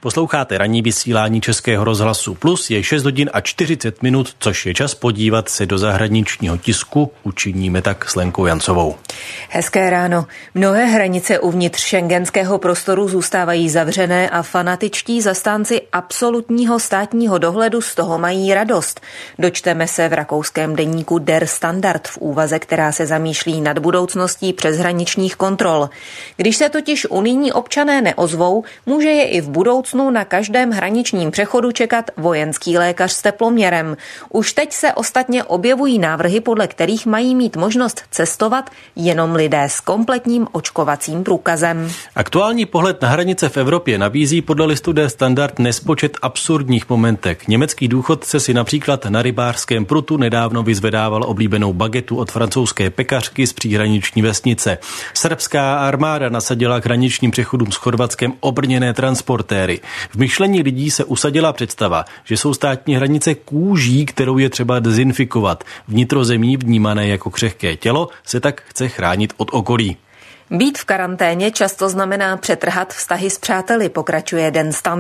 Posloucháte ranní vysílání Českého rozhlasu Plus, je 6 hodin a 40 minut, což je čas podívat se do zahraničního tisku. Učiníme tak s Lenkou Jancovou. Hezké ráno. Mnohé hranice uvnitř schengenského prostoru zůstávají zavřené a fanatičtí zastánci absolutního státního dohledu z toho mají radost. Dočteme se v rakouském deníku Der Standard v úvaze, která se zamýšlí nad budoucností přeshraničních kontrol. Když se totiž unijní občané neozvou, může je i v budoucnu na každém hraničním přechodu čekat vojenský lékař s teploměrem. Už teď se ostatně objevují návrhy, podle kterých mají mít možnost cestovat jenom lidé s kompletním očkovacím průkazem. Aktuální pohled na hranice v Evropě nabízí podle listu Der Standard nespočet absurdních momentek. Německý důchodce si například na rybářském prutu nedávno vyzvedával oblíbenou bagetu od francouzské pekařky z příhraniční vesnice. Srbská armáda nasadila k hraničním přechodům s Chorvatskem obrněné transportéry. V myšlení lidí se usadila představa, že jsou státní hranice kůží, kterou je třeba dezinfikovat. Vnitrozemí, vnímané jako křehké tělo, se tak chce chránit od okolí. Být v karanténě často znamená přetrhat vztahy s přáteli, pokračuje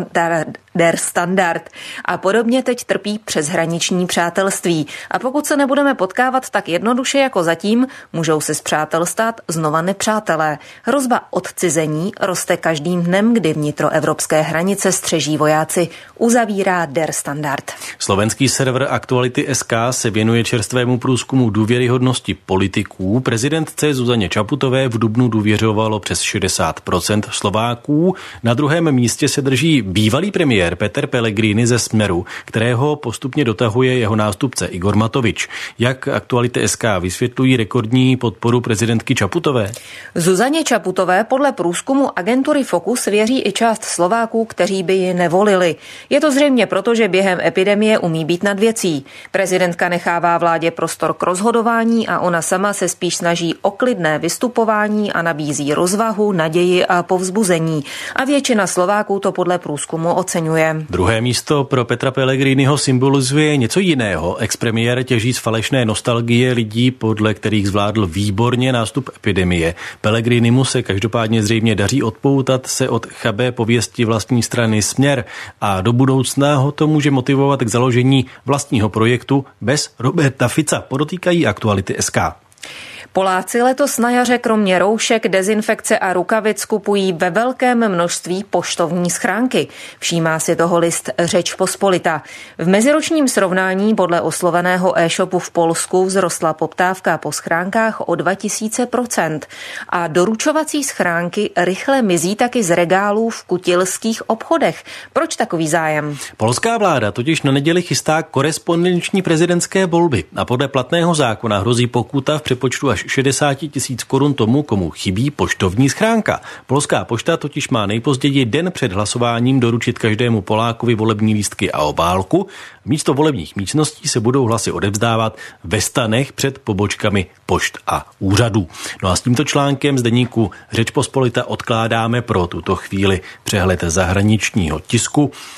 Der Standard. A podobně teď trpí přeshraniční přátelství. A pokud se nebudeme potkávat tak jednoduše jako zatím, můžou se z přátel stát znova nepřátelé. Hrozba odcizení roste každým dnem, kdy vnitroevropské hranice střeží vojáci, uzavírá Der Standard. Slovenský server Aktuality.sk se věnuje čerstvému průzkumu důvěryhodnosti politiků. Prezidentce Zuzaně Čaputové v dubnu důvěřovalo přes 60% Slováků. Na druhém místě se drží bývalý premiér Peter Pellegrini ze Smeru, kterého postupně dotahuje jeho nástupce Igor Matovič. Jak Aktuality.sk vysvětlují rekordní podporu prezidentky Čaputové? Zuzaně Čaputové podle průzkumu agentury Focus věří i část Slováků, kteří by ji nevolili. Je to zřejmě proto, že během epidemie umí být nad věcí. Prezidentka nechává vládě prostor k rozhodování a ona sama se spíš snaží o klidné vystupování a nabízí rozvahu, naději a povzbuzení. A většina Slováků to podle průzkumu oceňuje. Druhé místo pro Petra Pellegriniho symbolizuje něco jiného. Expremiér těží z falešné nostalgie lidí, podle kterých zvládl výborně nástup epidemie. Pellegrinimu se každopádně zřejmě daří odpoutat se od chabé pověsti vlastní strany Směr a do budoucna ho to může motivovat k založení vlastního projektu bez Roberta Fica, podotýkají Aktuality.sk. Poláci letos na jaře kromě roušek, dezinfekce a rukavic kupují ve velkém množství poštovní schránky. Všímá si toho list Řeč Pospolita. V meziročním srovnání podle osloveného e-shopu v Polsku vzrostla poptávka po schránkách o 2000% a doručovací schránky rychle mizí taky z regálů v kutilských obchodech. Proč takový zájem? Polská vláda totiž na neděli chystá korespondenční prezidentské volby a podle platného zákona hrozí pokuta v přepočtu až 60 000 korun tomu, komu chybí poštovní schránka. Polská pošta totiž má nejpozději den před hlasováním doručit každému Polákovi volební lístky a obálku. Místo volebních místností se budou hlasy odevzdávat ve stanech před pobočkami pošt a úřadů. No a s tímto článkem z deníku Řeč Pospolita odkládáme pro tuto chvíli přehled zahraničního tisku.